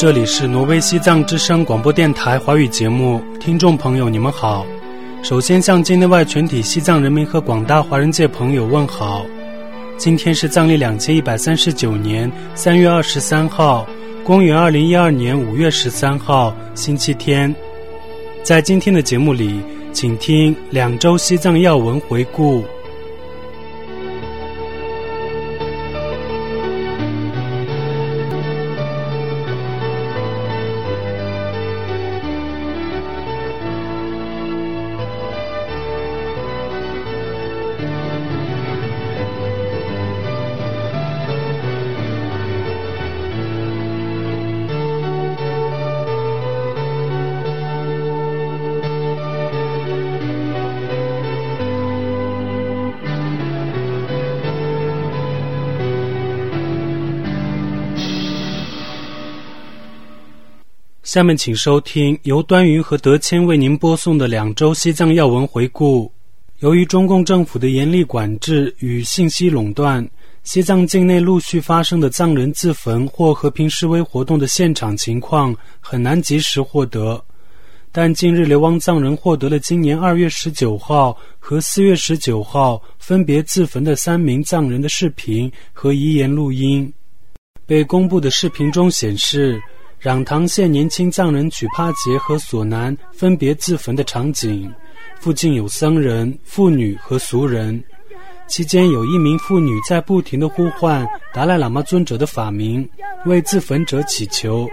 这里是挪威西藏之声广播电台华语节目，听众朋友你们好。首先向境内外全体西藏人民和广大华人界朋友问好。今天是藏历2139年3月23号，公元2012年5月13号，星期天。在今天的节目里，请听2周西藏要闻回顾。下面请收听由端云和德谦为您播送的2周西藏要闻回顾。由于中共政府的严厉管制与信息垄断，西藏境内陆续发生的藏人自焚或和平示威活动的现场情况很难及时获得。但近日流亡藏人获得了今年2月19号和4月19号分别自焚的3名藏人的视频和遗言录音。被公布的视频中显示，壤塘县年轻藏人曲帕杰和索南分别自焚的场景，附近有僧人、妇女和俗人。期间有1名妇女在不停地呼唤达赖喇嘛尊者的法名，为自焚者祈求。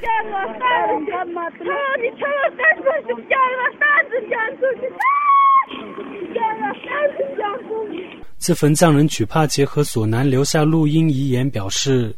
自焚藏人曲帕杰和索南留下录音遗言表示，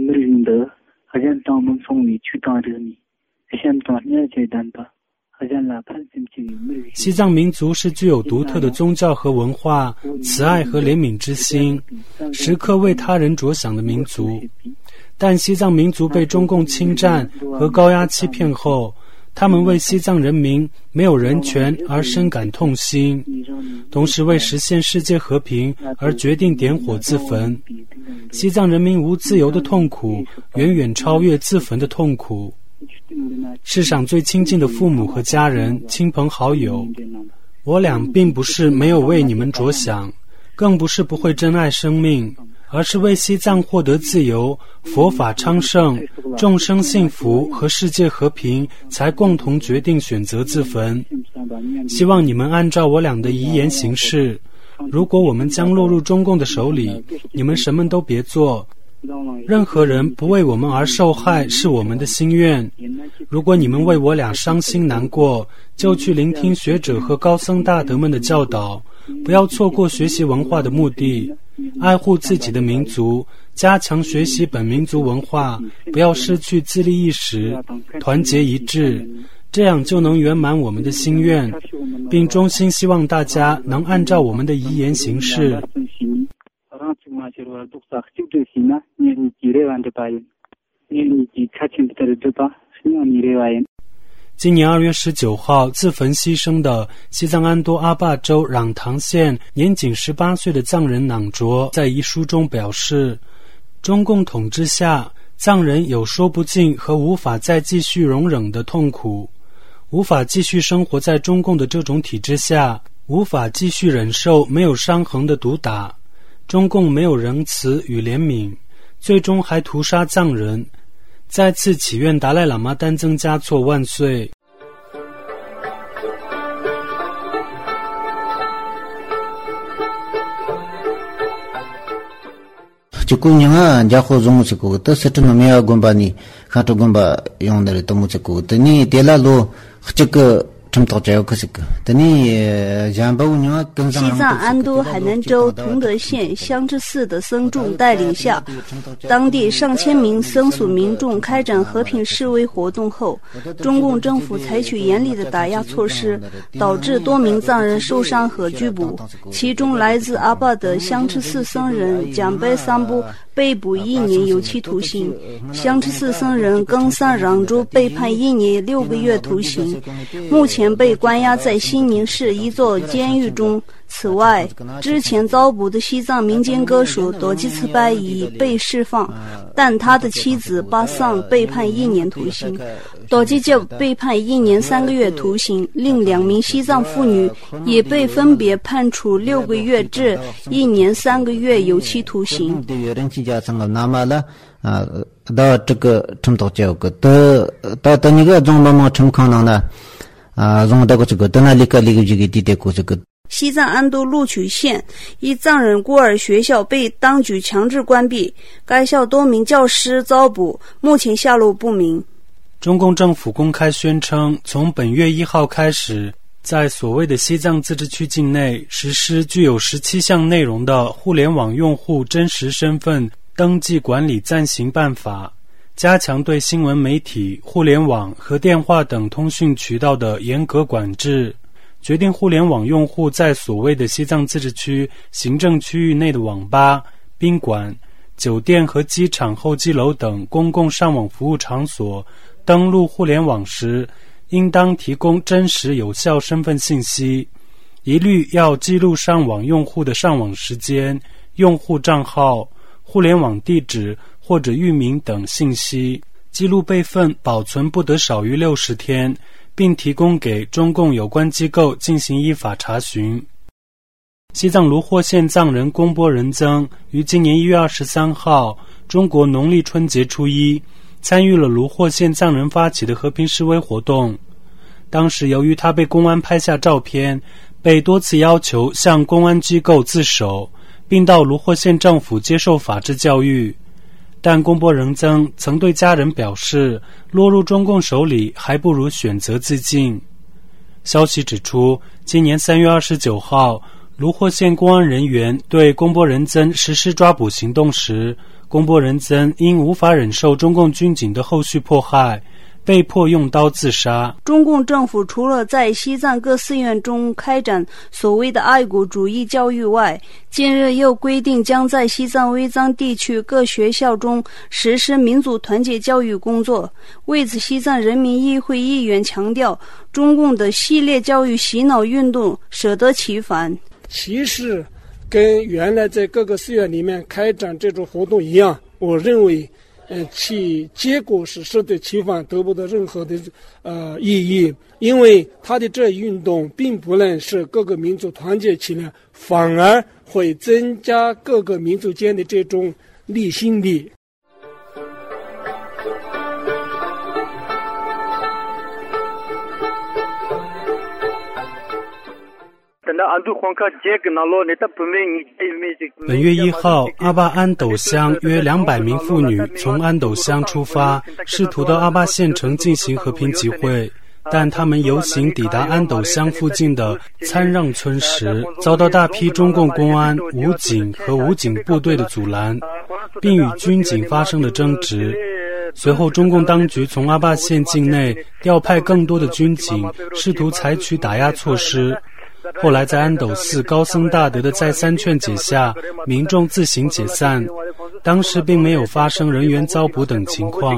西藏民族是具有独特的宗教和文化、慈爱和怜悯之心，时刻为他人着想的民族。但西藏民族被中共侵占和高压欺骗后，他们为西藏人民没有人权而深感痛心，同时为实现世界和平而决定点火自焚。西藏人民无自由的痛苦远远超越自焚的痛苦。世上最亲近的父母和家人、亲朋好友，我俩并不是没有为你们着想，更不是不会珍爱生命，而是为西藏获得自由、佛法昌盛、众生幸福和世界和平，才共同决定选择自焚。希望你们按照我俩的遗言行事。如果我们将落入中共的手里，你们什么都别做。任何人不为我们而受害是我们的心愿。如果你们为我俩伤心难过，就去聆听学者和高僧大德们的教导，不要错过学习文化的目的，爱护自己的民族，加强学习本民族文化，不要失去自立意识，团结一致，这样就能圆满我们的心愿，并衷心希望大家能按照我们的遗言行事。今年2月19号自焚牺牲的西藏安多阿坝州壤塘县年仅18岁的藏人囊卓在遗书中表示，中共统治下，藏人有说不尽和无法再继续容忍的痛苦，无法继续生活在中共的这种体制下，无法继续忍受没有伤痕的毒打。中共没有仁慈与怜悯，最终还屠杀藏人。再次祈愿达赖喇嘛丹增嘉措万岁。 Jukunya jaho zongu chiku ta setna meya gomba ni khato gomba yongdare tomu chiku tani tela lo khchik chumta chayo khsik tani jamba unya 西藏安都海南州同德县香芝寺的僧众带领下，当地上千名僧俗民众开展和平示威活动后，中共政府采取严厉的打压措施，导致多名藏人受伤和拘捕。其中来自阿坝的香芝寺僧人蒋贝桑布被捕1年有期徒刑，香芝寺僧人更桑让珠被判1年6个月徒刑。目前前被关押在西宁市一座监狱中。此外，之前遭捕的西藏民间歌手朵吉茨拜已被释放，但他的妻子巴桑被判1年徒刑，朵吉就被判1年3个月徒刑，另2名西藏妇女也被分别判处6个月至1年3个月有期徒刑。 到这个程度这个到那个中慢慢成可能呢用到这个到那里个这个地带过这个。 西藏安都录曲县一藏人孤儿学校被当局强制关闭，该校多名教师遭捕，目前下落不明。 中共政府公开宣称，从本月1号开始，在所谓的西藏自治区境内实施具有17项内容的互联网用户真实身份登记管理暂行办法，加强对新闻媒体、互联网和电话等通讯渠道的严格管制，决定互联网用户在所谓的西藏自治区行政区域内的网吧、宾馆、酒店和机场候机楼等公共上网服务场所登录互联网时，应当提供真实有效身份信息，一律要记录上网用户的上网时间、用户账号、互联网地址或者域名等信息，记录备份保存不得少于60天，并提供给中共有关机构进行依法查询。西藏卢霍县藏人公波仁增于今年1月23号中国农历春节初一参与了卢霍县藏人发起的和平示威活动。当时由于他被公安拍下照片，被多次要求向公安机构自首，并到卢霍县政府接受法治教育。但公波仁增曾对家人表示，落入中共手里还不如选择自尽。消息指出，今年3月29号卢霍县公安人员对公波仁增实施抓捕行动时，公波仁增因无法忍受中共军警的后续迫害，被迫用刀自杀。 中共政府除了在西藏各寺院中开展所谓的爱国主义教育外，近日又规定将在西藏微藏地区各学校中实施民族团结教育工作。为此，西藏人民议会议员强调，中共的系列教育洗脑运动适得其反。 其实跟原来在各个寺院里面开展这种活动一样，我认为其结果是适得其反，得不到任何的意义。因为他的这运动并不能使各个民族团结起来，反而会增加各个民族间的这种离心力。 本月1号，阿坝安斗乡约200名妇女从安斗乡出发，试图到阿坝县城进行和平集会，但他们游行抵达安斗乡附近的参让村时，遭到大批中共公安、武警和武警部队的阻拦，并与军警发生了争执。随后，中共当局从阿坝县境内调派更多的军警，试图采取打压措施。后来在安斗寺高僧大德的再三劝解下，民众自行解散，当时并没有发生人员遭捕等情况。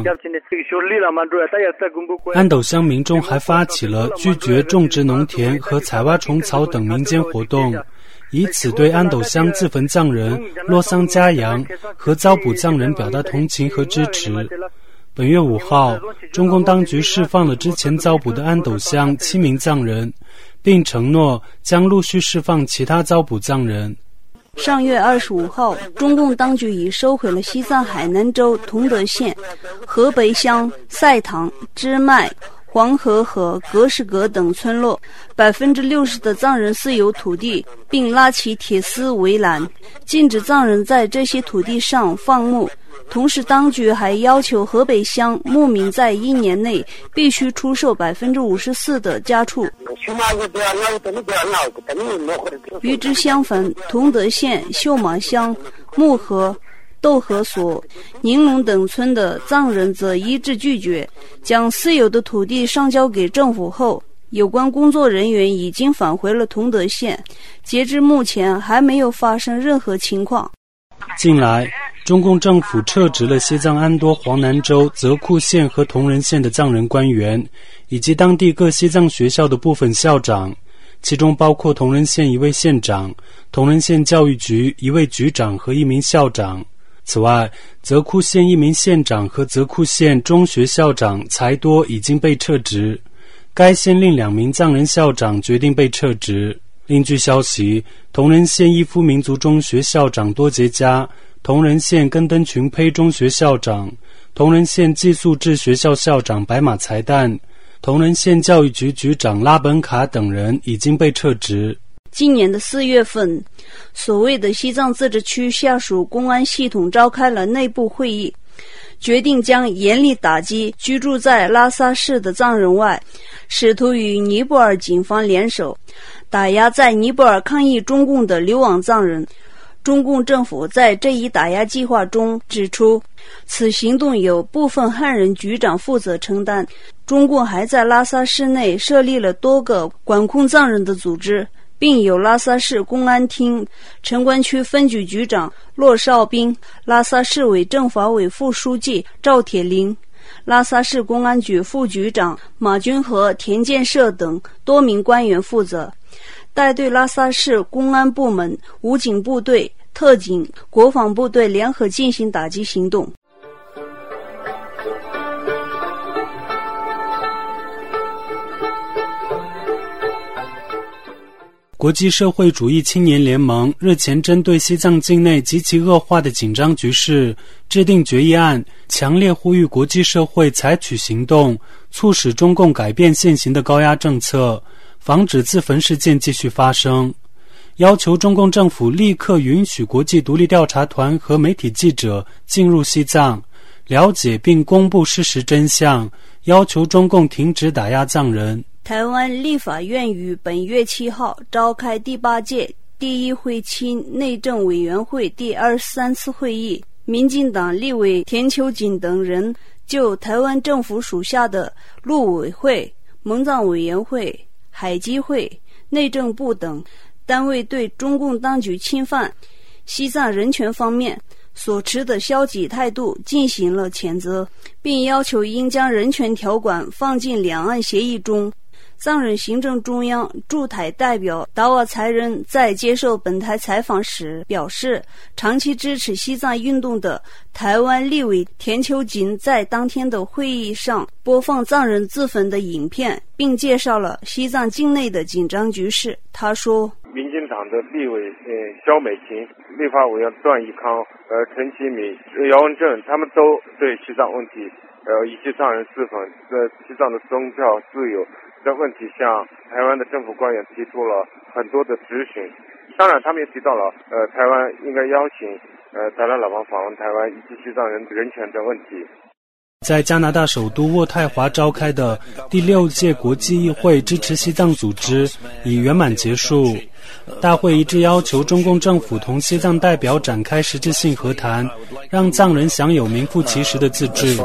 安斗乡民众还发起了拒绝种植农田和采挖虫草等民间活动，以此对安斗乡自焚藏人洛桑嘉阳和遭捕藏人表达同情和支持。本月5号，中共当局释放了之前遭捕的安斗乡7名藏人，并承诺将陆续释放其他遭捕藏人。 上月25号，中共当局已收回了西藏海南州同德县、河北乡赛塘、支麦、黄河和格什格等村落60%的藏人私有土地，并拉起铁丝围栏，禁止藏人在这些土地上放牧。同时，当局还要求河北乡牧民在1年内必须出售54%的家畜。与之相反，同德县秀马乡、木河、豆河所、宁龙等村的藏人则一致拒绝将私有的土地上交给政府后，有关工作人员已经返回了同德县，截至目前还没有发生任何情况。 近来， 中共政府撤职了西藏安多黄南州泽库县和同仁县的藏人官员，以及当地各西藏学校的部分校长，其中包括同仁县一位县长、同仁县教育局一位局长和一名校长。此外，泽库县一名县长和泽库县中学校长才多已经被撤职，该县另2名藏人校长决定被撤职。另据消息，同仁县伊夫民族中学校长多杰加、同仁县根登群胚中学校长、同仁县寄宿制学校校长白马才旦、同仁县教育局局长拉本卡等人已经被撤职。 今年的4月份，所谓的西藏自治区下属公安系统召开了内部会议，决定将严厉打击居住在拉萨市的藏人外，试图与尼泊尔警方联手，打压在尼泊尔抗议中共的流亡藏人。中共政府在这一打压计划中指出，此行动由部分汉人局长负责承担。中共还在拉萨市内设立了多个管控藏人的组织，并有拉萨市公安厅城关区分局局长骆少斌、拉萨市委政法委副书记赵铁林、拉萨市公安局副局长马军和田建设等多名官员负责，带队拉萨市公安部门、武警部队、特警、国防部队联合进行打击行动。 国际社会主义青年联盟日前针对西藏境内极其恶化的紧张局势制定决议案，强烈呼吁国际社会采取行动，促使中共改变现行的高压政策，防止自焚事件继续发生，要求中共政府立刻允许国际独立调查团和媒体记者进入西藏，了解并公布事实真相，要求中共停止打压藏人。 台湾立法院于本月7号召开第8届第1会期内政委员会第23次会议，民进党立委田秋瑾等人就台湾政府属下的陆委会、蒙藏委员会、海基会、内政部等单位对中共当局侵犯西藏人权方面所持的消极态度进行了谴责，并要求应将人权条款放进两岸协议中。藏人行政中央驻台代表达瓦才仁在接受本台采访时表示，长期支持西藏运动的台湾立委田秋瑾在当天的会议上播放藏人自焚的影片，并介绍了西藏境内的紧张局势。他说， 民进党的立委肖美琴、立法委员段义康、陈其米、姚文正，他们都对西藏问题以及藏人自焚、西藏的宗教自由的问题向台湾的政府官员提出了很多的质询。当然他们也提到了台湾应该邀请达赖喇嘛访问台湾以及西藏人权的问题。 在加拿大首都渥太华召开的第6届国际议会支持西藏组织已圆满结束，大会一致要求中共政府同西藏代表展开实质性和谈，让藏人享有名副其实的自治。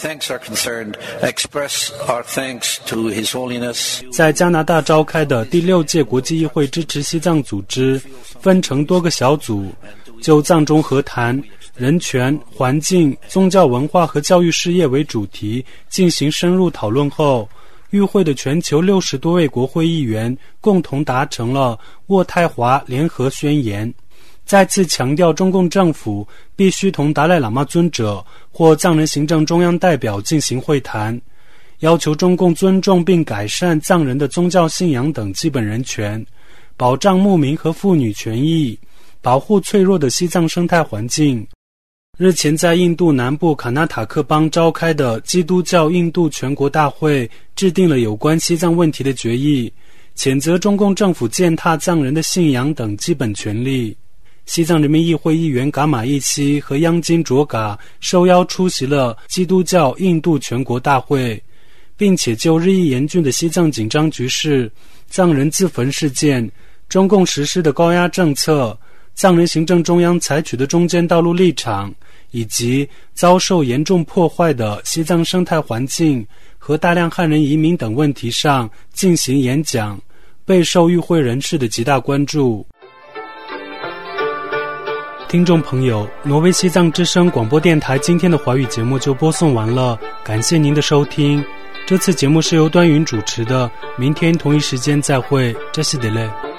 在加拿大召开的第6届国际议会支持西藏组织分成多个小组，就藏中和谈、人权、环境、宗教文化和教育事业为主题进行深入讨论后，与会的全球60多位国会议员共同达成了渥太华联合宣言，再次强调中共政府必须同达赖喇嘛尊者或藏人行政中央代表进行会谈，要求中共尊重并改善藏人的宗教信仰等基本人权，保障牧民和妇女权益，保护脆弱的西藏生态环境。日前在印度南部卡纳塔克邦召开的基督教印度全国大会制定了有关西藏问题的决议，谴责中共政府践踏藏人的信仰等基本权利。西藏人民议会议员噶玛益西和央金卓嘎受邀出席了基督教印度全国大会，并且就日益严峻的西藏紧张局势、藏人自焚事件、中共实施的高压政策、藏人行政中央采取的中间道路立场，以及遭受严重破坏的西藏生态环境和大量汉人移民等问题上进行演讲，备受与会人士的极大关注。 听众朋友，挪威西藏之声广播电台今天的华语节目就播送完了，感谢您的收听。这次节目是由端云主持的，明天同一时间再会，这是德勒。